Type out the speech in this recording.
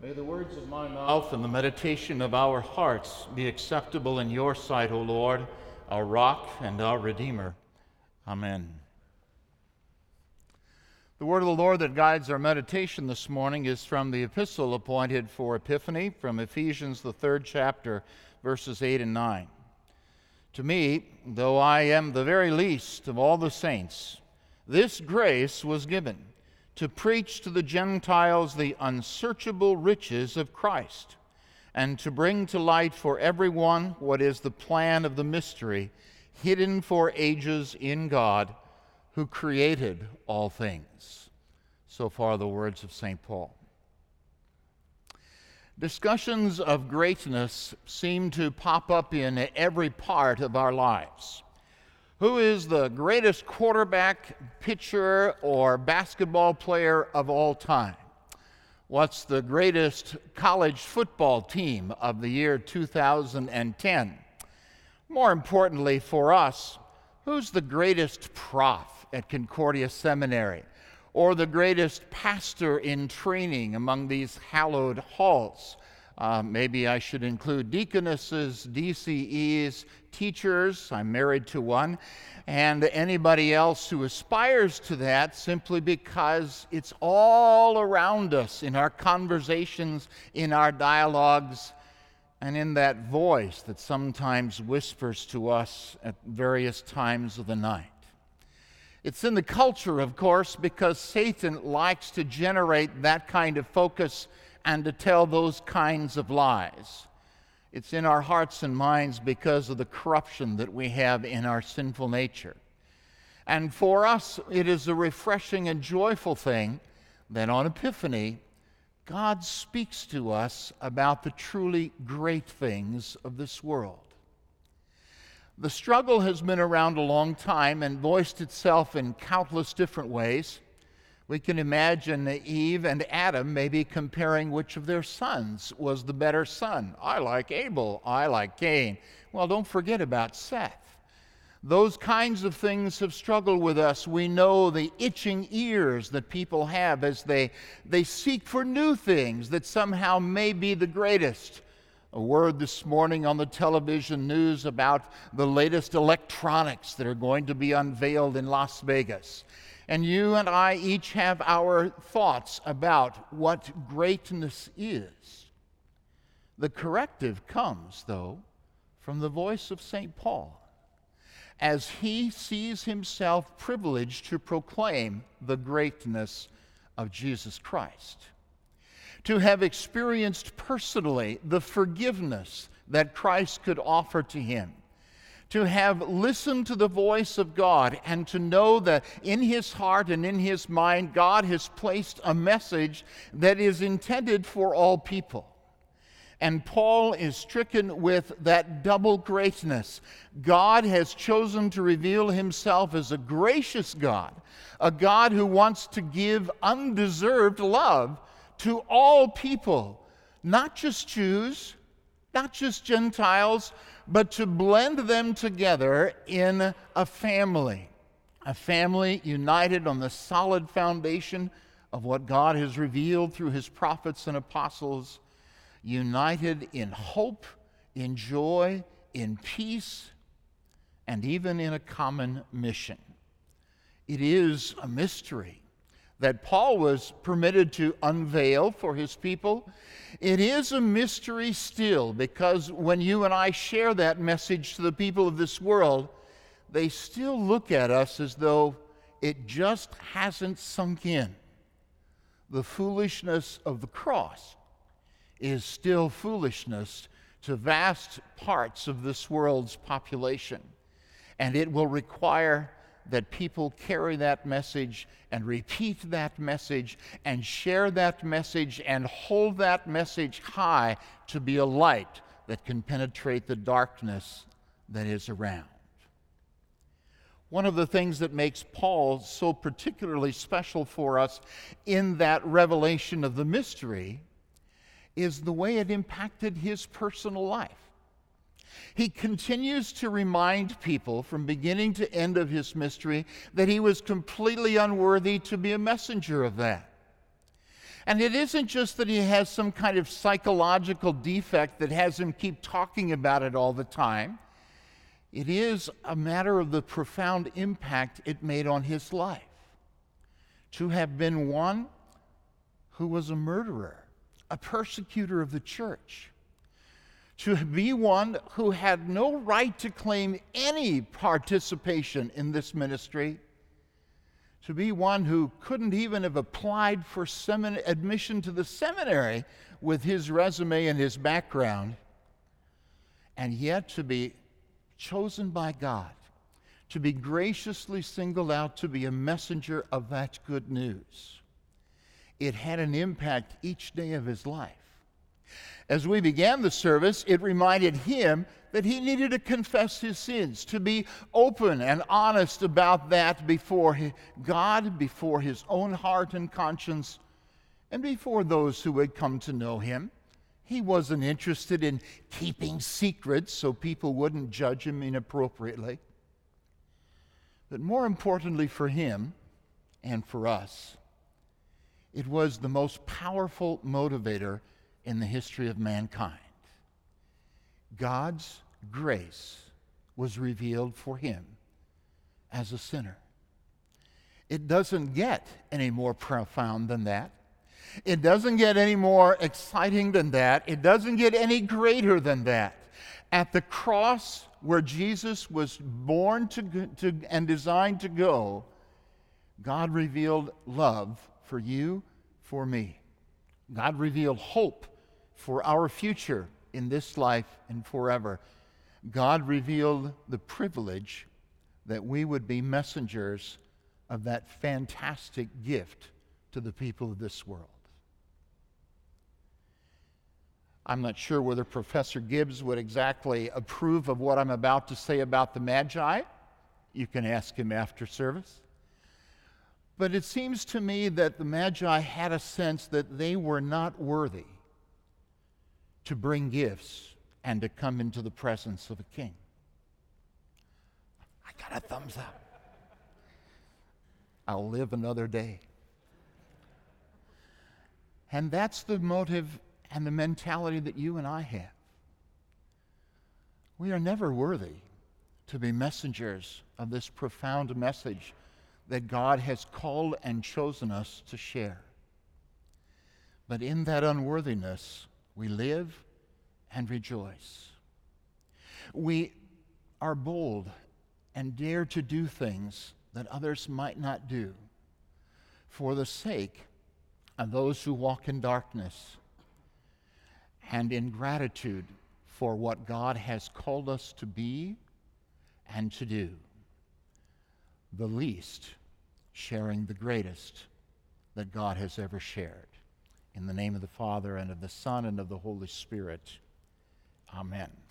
May the words of my mouth and the meditation of our hearts be acceptable in your sight, O Lord, our rock and our Redeemer. Amen. The word of the Lord that guides our meditation this morning is from the epistle appointed for Epiphany, from Ephesians, the 3rd chapter, verses 8 and 9. To me, though I am the very least of all the saints, this grace was given, to preach to the Gentiles the unsearchable riches of Christ, and to bring to light for everyone what is the plan of the mystery, hidden for ages in God, who created all things. So far the words of St. Paul. Discussions of greatness seem to pop up in every part of our lives. Who is the greatest quarterback, pitcher, or basketball player of all time? What's the greatest college football team of the year 2010? More importantly for us, who's the greatest prof at Concordia Seminary, or the greatest pastor in training among these hallowed halls? Maybe I should include deaconesses, DCEs, teachers, I'm married to one, and anybody else who aspires to that, simply because it's all around us in our conversations, in our dialogues, and in that voice that sometimes whispers to us at various times of the night. It's in the culture, of course, because Satan likes to generate that kind of focus and to tell those kinds of lies. It's in our hearts and minds because of the corruption that we have in our sinful nature. And for us, it is a refreshing and joyful thing that on Epiphany, God speaks to us about the truly great things of this world. The struggle has been around a long time and voiced itself in countless different ways. We can imagine Eve and Adam maybe comparing which of their sons was the better son. I like Abel, I like Cain. Well, don't forget about Seth. Those kinds of things have struggled with us. We know the itching ears that people have as they seek for new things that somehow may be the greatest. A word this morning on the television news about the latest electronics that are going to be unveiled in Las Vegas. And you and I each have our thoughts about what greatness is. The corrective comes, though, from the voice of St. Paul, as he sees himself privileged to proclaim the greatness of Jesus Christ, to have experienced personally the forgiveness that Christ could offer to him, to have listened to the voice of God and to know that in his heart and in his mind, God has placed a message that is intended for all people. And Paul is stricken with that double greatness. God has chosen to reveal himself as a gracious God, a God who wants to give undeserved love to all people, not just Jews, not just Gentiles, but to blend them together in a family united on the solid foundation of what God has revealed through his prophets and apostles, united in hope, in joy, in peace, and even in a common mission. It is a mystery that Paul was permitted to unveil for his people. It is a mystery still, because when you and I share that message to the people of this world, they still look at us as though it just hasn't sunk in. The foolishness of the cross is still foolishness to vast parts of this world's population, and it will require that people carry that message and repeat that message and share that message and hold that message high to be a light that can penetrate the darkness that is around. One of the things that makes Paul so particularly special for us in that revelation of the mystery is the way it impacted his personal life. He continues to remind people from beginning to end of his mystery that he was completely unworthy to be a messenger of that. And it isn't just that he has some kind of psychological defect that has him keep talking about it all the time. It is a matter of the profound impact it made on his life. To have been one who was a murderer, a persecutor of the church. To be one who had no right to claim any participation in this ministry. To be one who couldn't even have applied for admission to the seminary with his resume and his background. And yet to be chosen by God, to be graciously singled out to be a messenger of that good news. It had an impact each day of his life. As we began the service, it reminded him that he needed to confess his sins, to be open and honest about that before God, before his own heart and conscience, and before those who had come to know him. He wasn't interested in keeping secrets so people wouldn't judge him inappropriately. But more importantly for him and for us, it was the most powerful motivator in the history of mankind. God's grace was revealed for him as a sinner. It doesn't get any more profound than that. It doesn't get any more exciting than that. It doesn't get any greater than that. At the cross where Jesus was born and designed to go, God revealed love for you, for me. God revealed hope for our future in this life and forever. God revealed the privilege that we would be messengers of that fantastic gift to the people of this world. I'm not sure whether Professor Gibbs would exactly approve of what I'm about to say about the Magi. You can ask him after service. But it seems to me that the Magi had a sense that they were not worthy to bring gifts and to come into the presence of a king. I got a thumbs up. I'll live another day. And that's the motive and the mentality that you and I have. We are never worthy to be messengers of this profound message that God has called and chosen us to share. But in that unworthiness, we live and rejoice. We are bold and dare to do things that others might not do for the sake of those who walk in darkness, and in gratitude for what God has called us to be and to do. The least sharing the greatest that God has ever shared. In the name of the Father, and of the Son, and of the Holy Spirit. Amen.